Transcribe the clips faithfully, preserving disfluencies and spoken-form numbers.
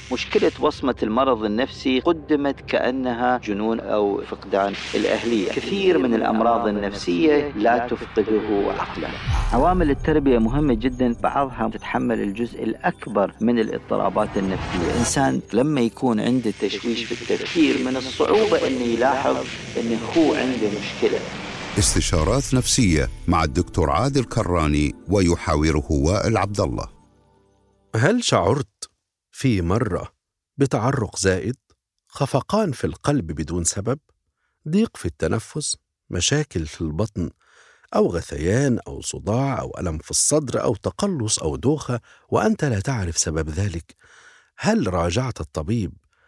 مشكلة وصمة المرض النفسي قدمت كأنها جنون أو فقدان الأهلية. كثير من الأمراض النفسية لا تفقده عقله. عوامل التربية مهمة جدا، بعضها تتحمل الجزء الأكبر من الاضطرابات النفسية. الإنسان لما يكون عنده تشويش في التفكير من الصعوبة أنه يلاحظ أنه هو عنده مشكلة. استشارات نفسية مع الدكتور عادل كراني ويحاوره وائل عبد الله. هل شعرت في مرة بتعرق زائد، خفقان في القلب بدون سبب، ضيق في التنفس، مشاكل في البطن، أو غثيان أو صداع أو ألم في الصدر أو تقلص أو دوخة وأنت لا تعرف سبب ذلك؟ هل راجعت الطبيب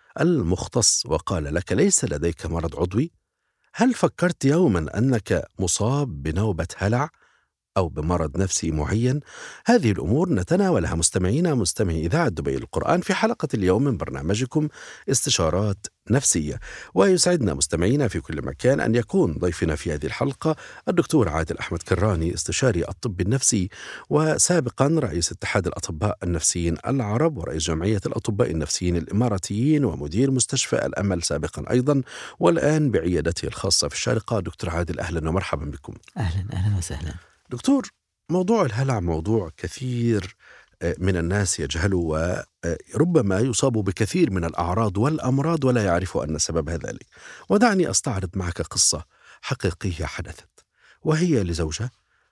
المختص وقال لك ليس لديك مرض عضوي؟ هل فكرت يوما أنك مصاب بنوبة هلع أو بمرض نفسي معين؟ هذه الأمور نتناولها مستمعينا مستمعي إذاعة دبي القرآن في حلقة اليوم من برنامجكم استشارات نفسية. ويسعدنا مستمعينا في كل مكان أن يكون ضيفنا في هذه الحلقة الدكتور عادل أحمد كراني، استشاري الطب النفسي وسابقا رئيس اتحاد الأطباء النفسيين العرب ورئيس جمعية الأطباء النفسيين الإماراتيين ومدير مستشفى الأمل سابقا أيضا، والآن بعيادته الخاصة في الشارقة. دكتور عادل، أهلا ومرحبا بكم. أهلا أهلا وسهلا. دكتور، موضوع الهلع موضوع كثير من الناس يجهلوا وربما يصابوا بكثير من الأعراض والأمراض ولا يعرفوا أن سببها ذلك. ودعني أستعرض معك قصة حقيقية حدثت، وهي لزوجة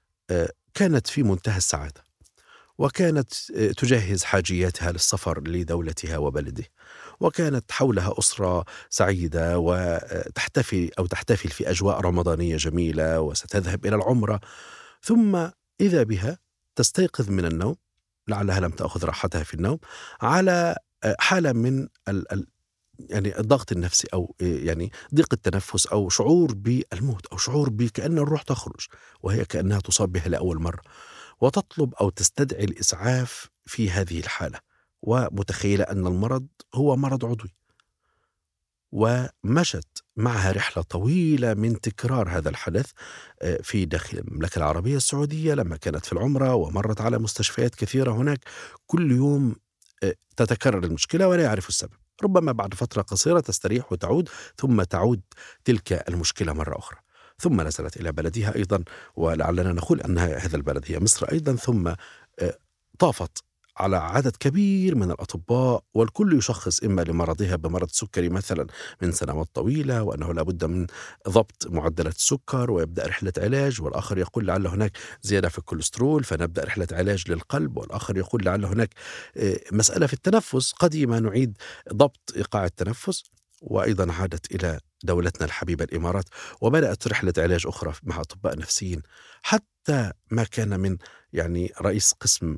كانت في منتهى السعادة وكانت تجهز حاجياتها للسفر لدولتها وبلده، وكانت حولها أسرة سعيدة وتحتفي أو تحتفل في أجواء رمضانية جميلة وستذهب إلى العمرة، ثم إذا بها تستيقظ من النوم، لعلها لم تأخذ راحتها في النوم، على حالة من ال ال يعني الضغط النفسي أو يعني ضيق التنفس أو شعور بالموت أو شعور بكأن الروح تخرج، وهي كأنها تصاب بها لأول مرة، وتطلب أو تستدعي الإسعاف في هذه الحالة، ومتخيلة أن المرض هو مرض عضوي. ومشت معها رحلة طويلة من تكرار هذا الحدث في داخل المملكة العربية السعودية لما كانت في العمرة، ومرت على مستشفيات كثيرة هناك، كل يوم تتكرر المشكلة ولا يعرف السبب. ربما بعد فترة قصيرة تستريح وتعود، ثم تعود تلك المشكلة مرة أخرى، ثم نزلت إلى بلدها أيضا، ولعلنا نقول أن هذا البلد هي مصر أيضا، ثم طافت على عدد كبير من الأطباء، والكل يشخص إما لمرضها بمرض سكري مثلا من سنوات طويلة وأنه لابد من ضبط معدلات السكر ويبدأ رحلة علاج، والآخر يقول لعل هناك زيادة في الكوليسترول فنبدأ رحلة علاج للقلب، والآخر يقول لعل هناك مسألة في التنفس قديما نعيد ضبط إيقاع التنفس. وأيضا عادت إلى دولتنا الحبيبة الإمارات وبدأت رحلة علاج أخرى مع أطباء نفسيين، حتى ما كان من يعني رئيس قسم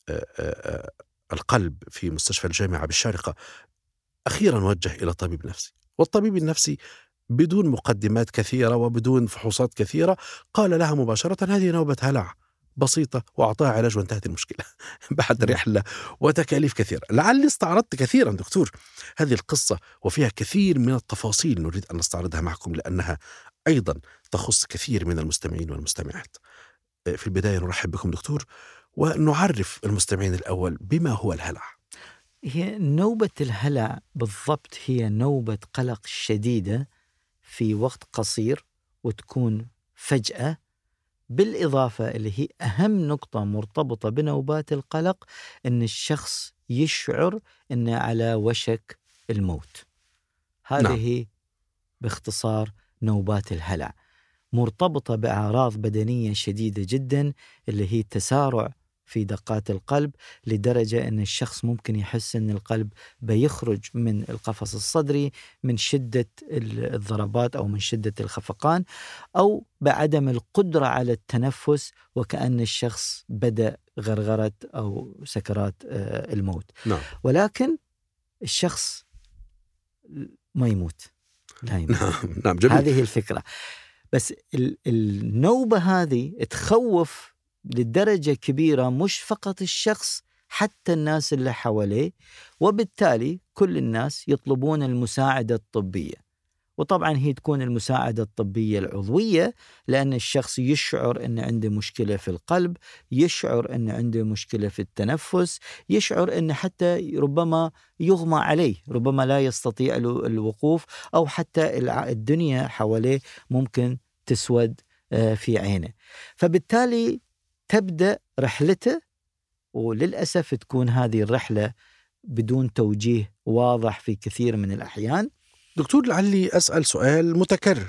القلب في مستشفى الجامعة بالشارقة أخيرا وجه إلى طبيب نفسي، والطبيب النفسي بدون مقدمات كثيرة وبدون فحوصات كثيرة قال لها مباشرة هذه نوبة هلع بسيطة، وأعطاها علاج وانتهت المشكلة بعد رحلة وتكاليف كثيرة. لعلي استعرضت كثيرا دكتور هذه القصة وفيها كثير من التفاصيل نريد أن نستعرضها معكم لأنها أيضا تخص كثير من المستمعين والمستمعات. في البداية نرحب بكم دكتور ونعرف المستمعين الأول بما هو الهلع. هي نوبة الهلع بالضبط هي نوبة قلق شديدة في وقت قصير وتكون فجأة، بالإضافة اللي هي أهم نقطة مرتبطة بنوبات القلق أن الشخص يشعر أنه على وشك الموت. هذه نعم. باختصار نوبات الهلع مرتبطة بأعراض بدنية شديدة جدا اللي هي تسارع في دقات القلب لدرجة أن الشخص ممكن يحس أن القلب بيخرج من القفص الصدري من شدة الضربات أو من شدة الخفقان، أو بعدم القدرة على التنفس وكأن الشخص بدأ غرغرة أو سكرات الموت. نعم. ولكن الشخص ما يموت، لا يموت. نعم. نعم. جميل. هذه الفكرة. بس النوبة هذه تخوف لدرجة كبيرة مش فقط الشخص، حتى الناس اللي حواليه، وبالتالي كل الناس يطلبون المساعدة الطبية. وطبعا هي تكون المساعدة الطبية العضوية، لأن الشخص يشعر أن عنده مشكلة في القلب، يشعر أن عنده مشكلة في التنفس، يشعر أن حتى ربما يغمى عليه، ربما لا يستطيع الوقوف، أو حتى الدنيا حواليه ممكن تسود في عينه. فبالتالي تبدأ رحلته، وللأسف تكون هذه الرحلة بدون توجيه واضح في كثير من الأحيان. دكتور، لعلي أسأل سؤال متكرر،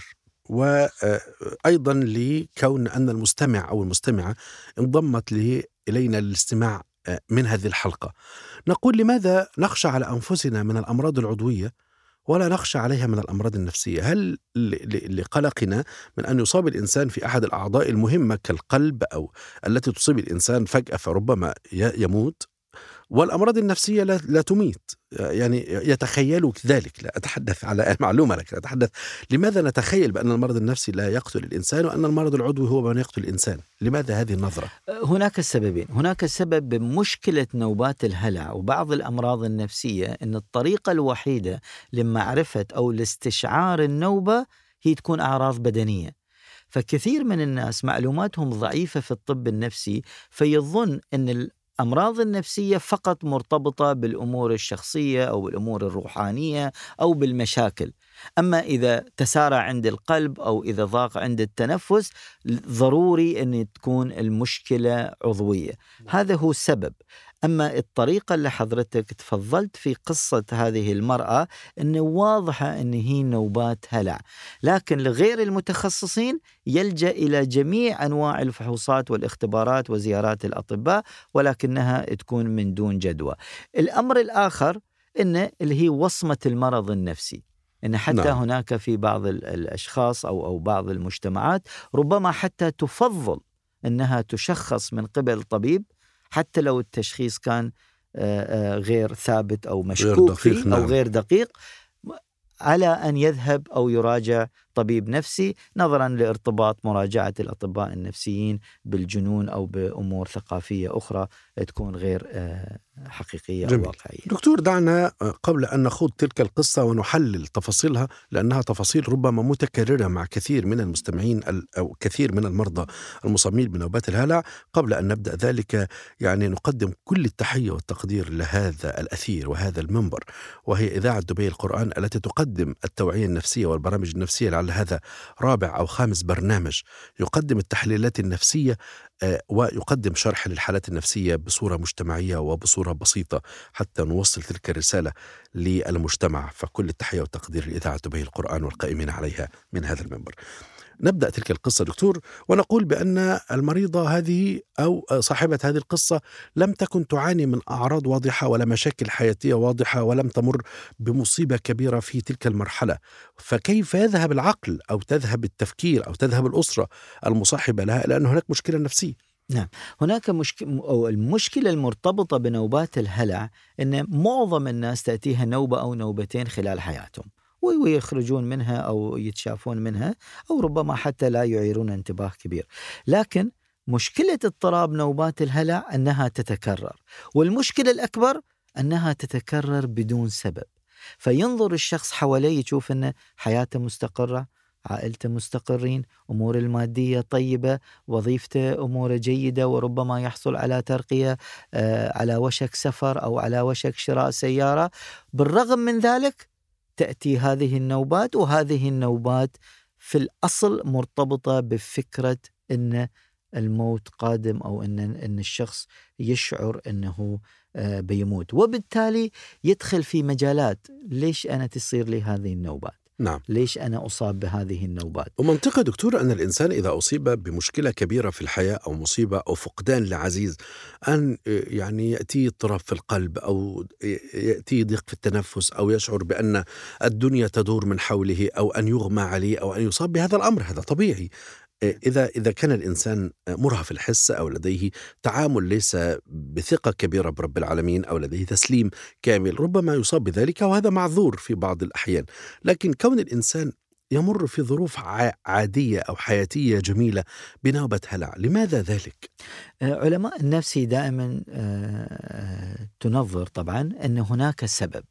وأيضا لكون أن المستمع أو المستمعة انضمت إلينا للاستماع من هذه الحلقة، نقول لماذا نخشى على أنفسنا من الأمراض العضوية ولا نخشى عليها من الأمراض النفسية؟ هل لقلقنا من أن يصاب الإنسان في أحد الأعضاء المهمة كالقلب أو التي تصيب الإنسان فجأة فربما يموت، والأمراض النفسية لا, لا تميت؟ يعني يتخيلوا ذلك، لا أتحدث على معلومة لك، أتحدث لماذا نتخيل بأن المرض النفسي لا يقتل الإنسان وأن المرض العضوي هو من يقتل الإنسان؟ لماذا هذه النظرة؟ هناك سببين. هناك سبب بمشكلة نوبات الهلع وبعض الأمراض النفسية، أن الطريقة الوحيدة لمعرفة أو لاستشعار النوبة هي تكون أعراض بدنية. فكثير من الناس معلوماتهم ضعيفة في الطب النفسي، فيظن أن الأمراض النفسية فقط مرتبطة بالأمور الشخصية أو بالأمور الروحانية أو بالمشاكل. أما إذا تسارع عند القلب أو إذا ضاق عند التنفس، ضروري أن تكون المشكلة عضوية. هذا هو السبب. أما الطريقة اللي حضرتك تفضلت في قصة هذه المرأة، أنه واضحة أن هي نوبات هلع، لكن لغير المتخصصين يلجأ إلى جميع أنواع الفحوصات والاختبارات وزيارات الأطباء، ولكنها تكون من دون جدوى. الأمر الآخر أنه اللي هي وصمة المرض النفسي، إن حتى نعم. هناك في بعض الأشخاص أو أو بعض المجتمعات ربما حتى تفضل أنها تشخص من قبل طبيب، حتى لو التشخيص كان غير ثابت أو مشكوك فيه أو نعم. غير دقيق، على أن يذهب أو يراجع طبيب نفسي، نظرا لارتباط مراجعة الأطباء النفسيين بالجنون أو بأمور ثقافية أخرى تكون غير حقيقية أو واقعية. دكتور، دعنا قبل أن نخوض تلك القصة ونحلل تفاصيلها، لأنها تفاصيل ربما متكررة مع كثير من المستمعين أو كثير من المرضى المصابين بنوبات الهلع، قبل أن نبدأ ذلك يعني نقدم كل التحية والتقدير لهذا الأثير وهذا المنبر، وهي إذاعة دبي القرآن التي تقدم التوعية النفسية والبرامج النفسية. لعل هذا رابع أو خامس برنامج يقدم التحليلات النفسية ويقدم شرح للحالات النفسية بصورة مجتمعية وبصورة بسيطة حتى نوصل تلك الرسالة للمجتمع. فكل التحية والتقدير لإذاعة دبي القرآن والقائمين عليها من هذا المنبر. نبدأ تلك القصة دكتور، ونقول بأن المريضة هذه أو صاحبة هذه القصة لم تكن تعاني من أعراض واضحة ولا مشاكل حياتية واضحة ولم تمر بمصيبة كبيرة في تلك المرحلة، فكيف يذهب العقل أو تذهب التفكير أو تذهب الأسرة المصاحبة لها لأن هناك مشكلة نفسية؟ نعم، هناك مشكلة أو المشكلة المرتبطة بنوبات الهلع أن معظم الناس تأتيها نوبة أو نوبتين خلال حياتهم، ويخرجون منها أو يتشافون منها، أو ربما حتى لا يعيرون انتباه كبير. لكن مشكلة اضطراب نوبات الهلع أنها تتكرر، والمشكلة الأكبر أنها تتكرر بدون سبب. فينظر الشخص حواليه يشوف أن حياته مستقرة، عائلته مستقرين، أمور المادية طيبة، وظيفته أمور جيدة، وربما يحصل على ترقية، آه على وشك سفر أو على وشك شراء سيارة. بالرغم من ذلك تأتي هذه النوبات، وهذه النوبات في الأصل مرتبطة بفكرة أن الموت قادم أو أن أن الشخص يشعر أنه بيموت، وبالتالي يدخل في مجالات ليش أنا تصير لي هذه النوبات؟ نعم. ليش أنا أصاب بهذه النوبات؟ ومنطقة دكتور أن الإنسان إذا أصيب بمشكلة كبيرة في الحياة أو مصيبة أو فقدان لعزيز، أن يعني يأتي اضطراب في القلب أو يأتي ضيق في التنفس أو يشعر بأن الدنيا تدور من حوله أو أن يغمى عليه أو أن يصاب بهذا الأمر. هذا طبيعي. إذا إذا كان الإنسان مرهف الحس أو لديه تعامل ليس بثقة كبيرة برب العالمين أو لديه تسليم كامل، ربما يصاب بذلك، وهذا معذور في بعض الأحيان. لكن كون الإنسان يمر في ظروف عادية أو حياتية جميلة بنوبة هلع، لماذا ذلك؟ علماء النفس دائما تنظر طبعا أن هناك سبب،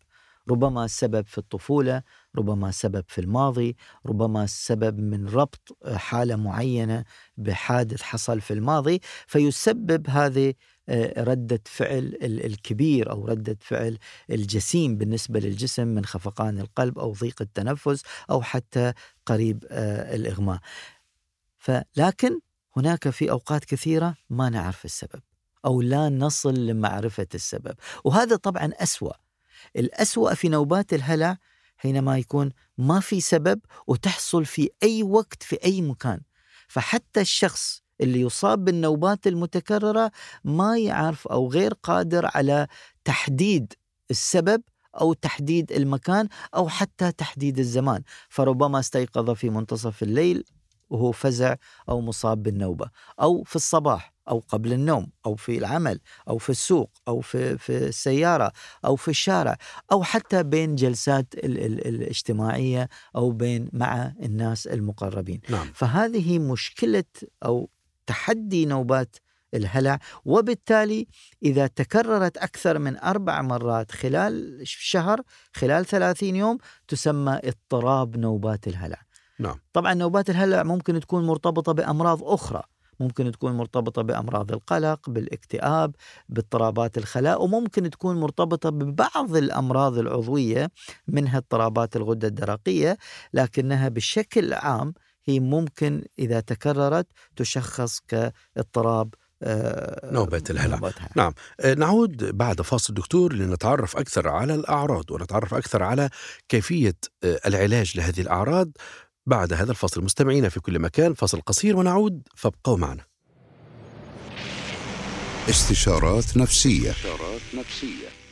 ربما السبب في الطفولة، ربما السبب في الماضي، ربما السبب من ربط حالة معينة بحادث حصل في الماضي، فيسبب هذه ردة فعل الكبير أو ردة فعل الجسيم بالنسبة للجسم من خفقان القلب أو ضيق التنفس أو حتى قريب الإغماء. فلكن هناك في أوقات كثيرة ما نعرف السبب أو لا نصل لمعرفة السبب، وهذا طبعا أسوأ. الأسوأ في نوبات الهلع حينما يكون ما في سبب وتحصل في أي وقت في أي مكان، فحتى الشخص اللي يصاب بالنوبات المتكررة ما يعرف أو غير قادر على تحديد السبب أو تحديد المكان أو حتى تحديد الزمان، فربما استيقظ في منتصف الليل وهو فزع أو مصاب بالنوبة، أو في الصباح أو قبل النوم أو في العمل أو في السوق أو في, في السيارة أو في الشارع أو حتى بين جلسات ال ال الاجتماعية أو بين مع الناس المقربين. نعم. فهذه مشكلة أو تحدي نوبات الهلع، وبالتالي إذا تكررت أكثر من أربع مرات خلال شهر خلال ثلاثين يوم تسمى اضطراب نوبات الهلع. نعم. طبعا نوبات الهلع ممكن تكون مرتبطة بأمراض أخرى، ممكن تكون مرتبطة بأمراض القلق، بالاكتئاب، باضطرابات الخلاء، وممكن تكون مرتبطة ببعض الأمراض العضوية منها اضطرابات الغدة الدرقية، لكنها بشكل عام هي ممكن إذا تكررت تشخص كاضطراب نوبة الهلع. نعم. نعود بعد فاصل دكتور لنتعرف أكثر على الأعراض ونتعرف أكثر على كيفية العلاج لهذه الأعراض بعد هذا الفصل. مستمعينا في كل مكان، فصل قصير ونعود، فابقوا معنا. استشارات نفسية. استشارات نفسية.